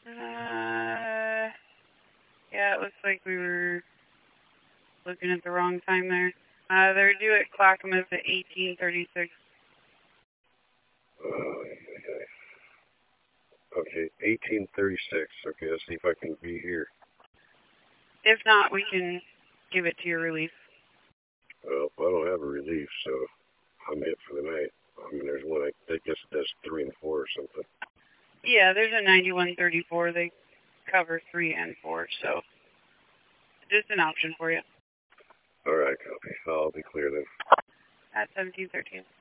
Yeah, it looks like we were looking at the wrong time there. They're due at Clackamas at 18:36. Okay, 18:36. Okay, let's see if I can be here. If not, we can give it to your relief. Well, I don't have a relief, so I'm hit for the night. I mean, there's one, I guess it does 3 and 4 or something. Yeah, there's a 9134. They cover 3 and 4, so just an option for you. All right, copy. I'll be clear then. At 1713.